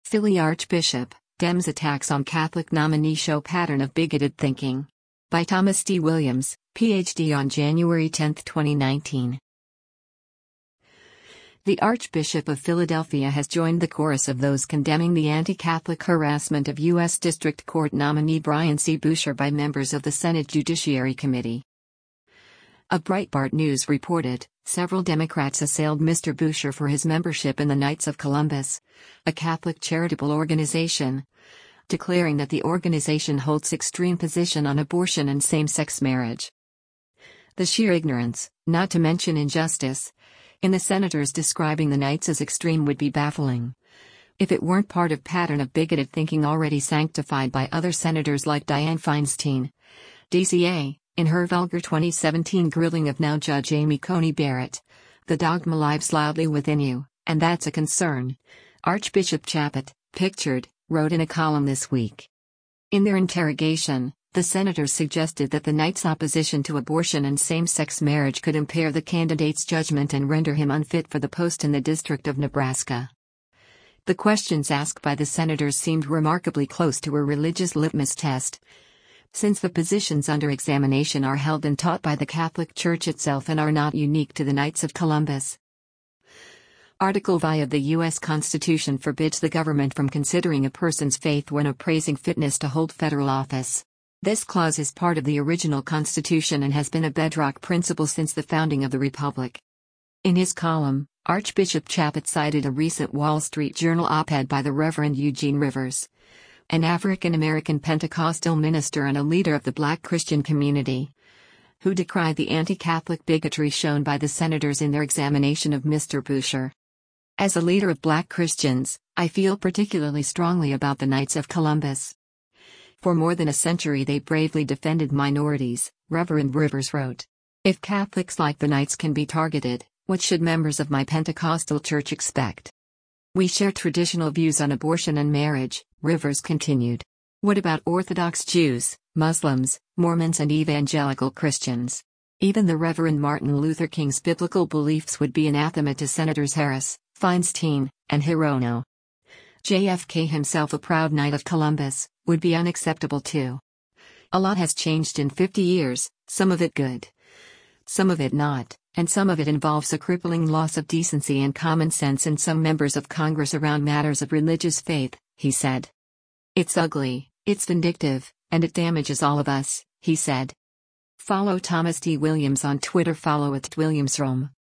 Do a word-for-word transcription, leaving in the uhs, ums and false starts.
Philly Archbishop, Dems attacks on Catholic nominee show pattern of bigoted thinking. By Thomas D. Williams, P H D on January tenth, twenty nineteen. The Archbishop of Philadelphia has joined the chorus of those condemning the anti-Catholic harassment of U S District Court nominee Brian C. Buescher by members of the Senate Judiciary Committee. A Breitbart News reported, several Democrats assailed Mister Buescher for his membership in the Knights of Columbus, a Catholic charitable organization, declaring that the organization holds extreme position on abortion and same-sex marriage. The sheer ignorance, not to mention injustice, in the senators describing the Knights as extreme would be baffling. If it weren't part of pattern of bigoted thinking already sanctified by other senators like Dianne Feinstein, D C A, in her vulgar twenty seventeen grilling of now Judge Amy Coney Barrett. The dogma lives loudly within you, and that's a concern, Archbishop Chaput, pictured, wrote in a column this week. In their interrogation, the senators suggested that the Knights' opposition to abortion and same-sex marriage could impair the candidate's judgment and render him unfit for the post in the District of Nebraska. The questions asked by the senators seemed remarkably close to a religious litmus test, since the positions under examination are held and taught by the Catholic Church itself and are not unique to the Knights of Columbus. Article V of the U S Constitution forbids the government from considering a person's faith when appraising fitness to hold federal office. This clause is part of the original Constitution and has been a bedrock principle since the founding of the Republic. In his column, Archbishop Chaput cited a recent Wall Street Journal op-ed by the Reverend Eugene Rivers, an African-American Pentecostal minister and a leader of the Black Christian community, who decried the anti-Catholic bigotry shown by the senators in their examination of Mister Buescher. As a leader of Black Christians, I feel particularly strongly about the Knights of Columbus. For more than a century they bravely defended minorities, Reverend Rivers wrote. If Catholics like the Knights can be targeted, what should members of my Pentecostal church expect? We share traditional views on abortion and marriage, Rivers continued. What about Orthodox Jews, Muslims, Mormons and evangelical Christians? Even the Reverend Martin Luther King's biblical beliefs would be anathema to Senators Harris, Feinstein, and Hirono. J F K himself, a proud Knight of Columbus, would be unacceptable too. A lot has changed in fifty years, some of it good, some of it not, and some of it involves a crippling loss of decency and common sense in some members of Congress around matters of religious faith, he said. It's ugly, it's vindictive, and it damages all of us, he said. Follow Thomas D. Williams on Twitter. Follow at WilliamsRome.